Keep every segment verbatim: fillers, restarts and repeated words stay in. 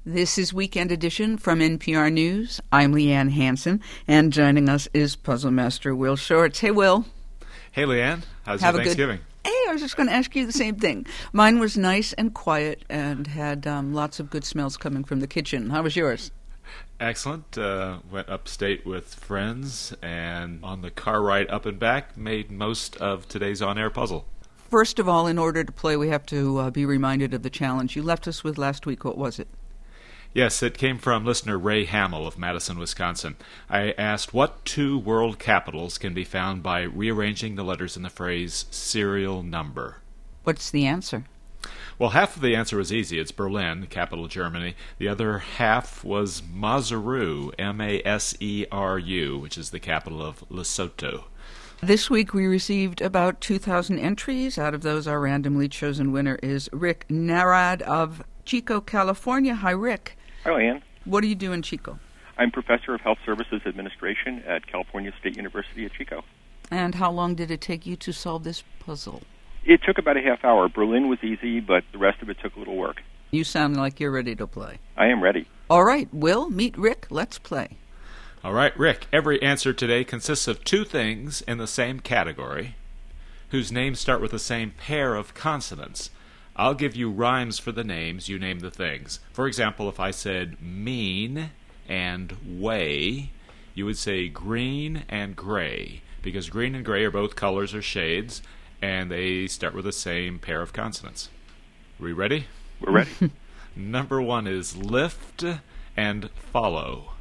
This is Weekend Edition from N P R News. I'm Leanne Hansen, and joining us is Puzzle Master Will Shortz. Hey, Will. Hey, Leanne. How's Have your a Thanksgiving? Good... Hey, I was just going to ask you the same thing. Mine was nice and quiet and had um, lots of good smells coming from the kitchen. How was yours? Excellent. Uh, went upstate with friends, and on the car ride up and back, made most of today's on-air puzzle. First of all, in order to play, we have to uh, be reminded of the challenge you left us with last week. What was it? Yes, it came from listener Ray Hamill of Madison, Wisconsin. I asked what two world capitals can be found by rearranging the letters in the phrase serial number. What's the answer? Well, half of the answer was easy. It's Berlin, capital Germany. The other half was Maseru, M A S E R U, which is the capital of Lesotho. This week we received about two thousand entries. Out of those, our randomly chosen winner is Rick Narad of Chico, California. Hi, Rick. Hi, Leanne. What do you do in Chico? I'm Professor of Health Services Administration at California State University at Chico. And how long did it take you to solve this puzzle? It took about a half hour. Berlin was easy, but the rest of it took a little work. You sound like you're ready to play. I am ready. All right, Will, meet Rick. Let's play. All right, Rick. Every answer today consists of two things in the same category whose names start with the same pair of consonants. I'll give you rhymes for the names, you name the things. For example, if I said mean and way, you would say green and gray, because green and gray are both colors or shades, and they start with the same pair of consonants. Are we ready? We're ready. Number one is lift and follow.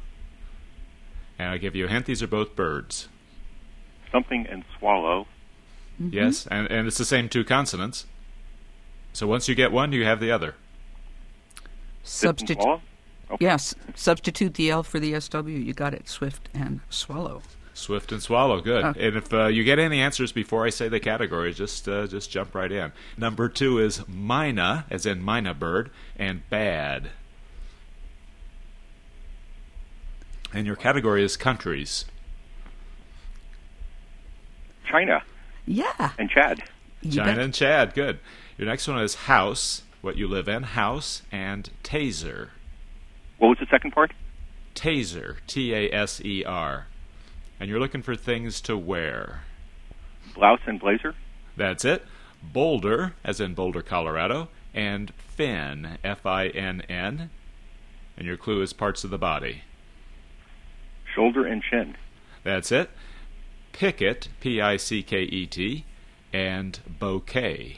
And I'll give you a hint, these are both birds. Something and swallow. Mm-hmm. Yes, and, and it's the same two consonants. So once you get one, you have the other. Substitute. Okay. Yes, substitute the L for the S W. You got it. Swift and swallow. Swift and swallow, good. Uh, and if uh, you get any answers before I say the category, just uh, just jump right in. Number two is mina, as in mina bird, and bad. And your category is countries. China. Yeah. And Chad. You China bet. and Chad, good. Your next one is house, what you live in, house, and taser. What was the second part? Taser, T A S E R. And you're looking for things to wear. Blouse and blazer. That's it. Boulder, as in Boulder, Colorado, and fin, F I N N. And your clue is parts of the body. Shoulder and chin. That's it. Picket, P I C K E T, and bouquet.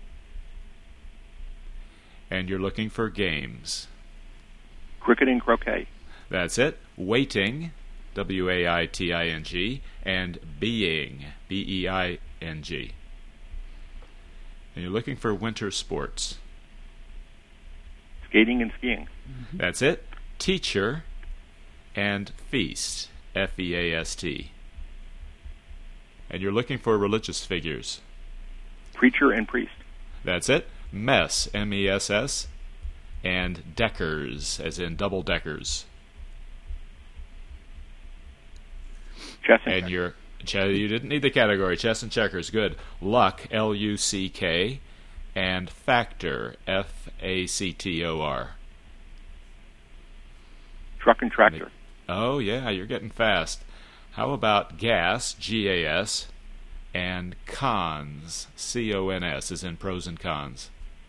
And you're looking for games. Cricket and croquet. That's it. Waiting, W A I T I N G, and being, B E I N G. And you're looking for winter sports. Skating and skiing. Mm-hmm. That's it. Teacher and feast, F E A S T. And you're looking for religious figures. Preacher and priest. That's it. Mess, M E S S, and deckers, as in double deckers. Chess and, And checkers. your ch- you didn't need the category. Chess and checkers, good. Luck, L U C K, and factor, F A C T O R. Truck and tractor. Oh yeah, you're getting fast. How about gas, G A S, and cons, C O N S, as in pros and cons.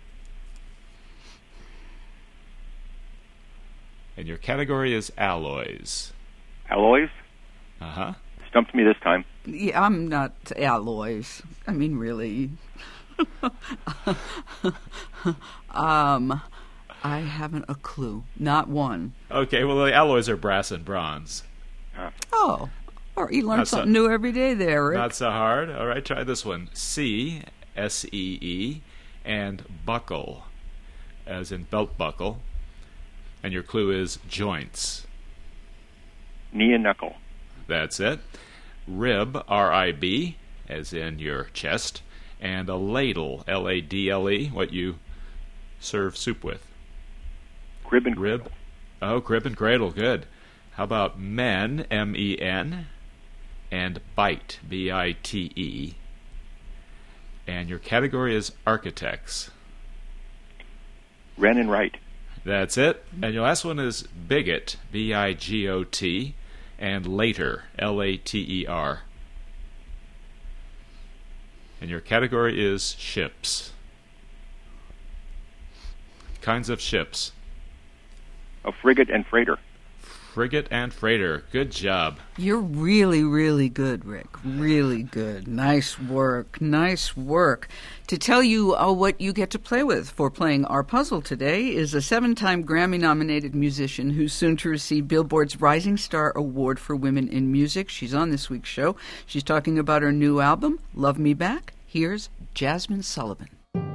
And your category is alloys. Alloys. Uh-huh. Stumped me this time. Yeah, I'm not alloys. I mean, really. um, I haven't a clue. Not one. Okay, well, the alloys are brass and bronze. Uh, Oh, or you learn Not so- something new every day there, Rick. Not so hard. All right, try this one. C, S E E, and buckle, as in belt buckle. And your clue is joints. knee and knuckle. That's it. Rib, R I B, as in your chest. And a ladle, L A D L E, what you serve soup with. Crib and Rib. Oh, crib and cradle, good. How about men, M E N, and bite, B I T E. And your category is architects. Ren and Wright. That's it. And your last one is bigot, B I G O T, and later, L A T E R. And your category is ships. Kinds of ships. A frigate and freighter. Frigate and freighter. Good job. You're really, really good, Rick. Really good. Nice work. Nice work. To tell you uh, what you get to play with for playing our puzzle today is a seven-time Grammy-nominated musician who's soon to receive Billboard's Rising Star Award for Women in Music. She's on this week's show. She's talking about her new album, Love Me Back. Here's Jasmine Sullivan.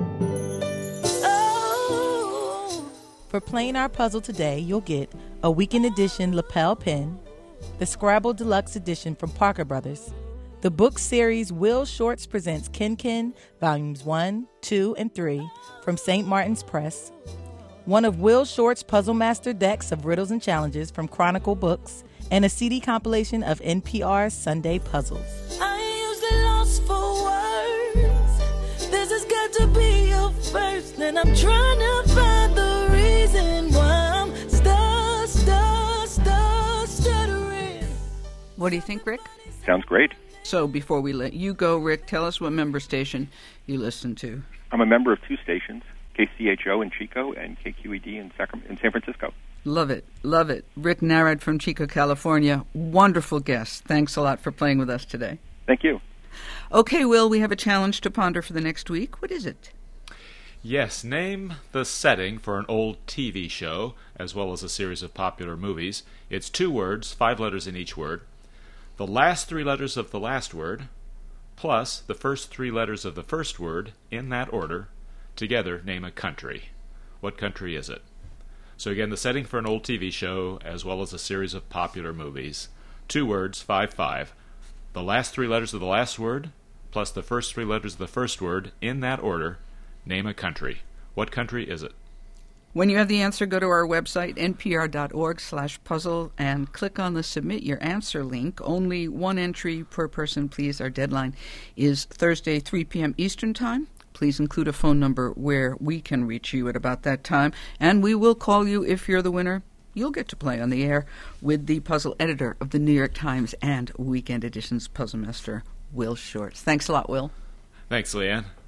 For playing our puzzle today, you'll get a Weekend Edition lapel pin, the Scrabble Deluxe Edition from Parker Brothers, the book series Will Shorts Presents Ken Ken, Volumes one, two, and three from Saint Martin's Press, one of Will Shorts' Puzzle Master decks of riddles and challenges from Chronicle Books, and a C D compilation of N P R's Sunday Puzzles. I usually lost for words. This has got to be your first, and I'm trying to find the reason why I'm stuck, stuck, stuck, stuttering. What do you think, Rick? Sounds great. So before we let you go, Rick, tell us what member station you listen to. I'm a member of two stations, K C H O in Chico and K Q E D in, Sacram- in San Francisco. Love it. Love it. Rick Narad from Chico, California. Wonderful guest. Thanks a lot for playing with us today. Thank you. Okay, Will, we have a challenge to ponder for the next week. What is it? Yes, name the setting for an old T V show, as well as a series of popular movies. It's two words, five letters in each word. The last three letters of the last word, plus the first three letters of the first word, in that order. Together, name a country. What country is it? So again, the setting for an old T V show, as well as a series of popular movies. Two words, five, five. The last three letters of the last word, plus the first three letters of the first word, in that order. Name a country. What country is it? When you have the answer, go to our website, npr.org slash puzzle, and click on the Submit Your Answer link. Only one entry per person, please. Our deadline is Thursday, three p.m. Eastern Time. Please include a phone number where we can reach you at about that time, and we will call you if you're the winner. You'll get to play on the air with the puzzle editor of the New York Times and Weekend Edition's Puzzle Master, Will Shorts. Thanks a lot, Will. Thanks, Leanne.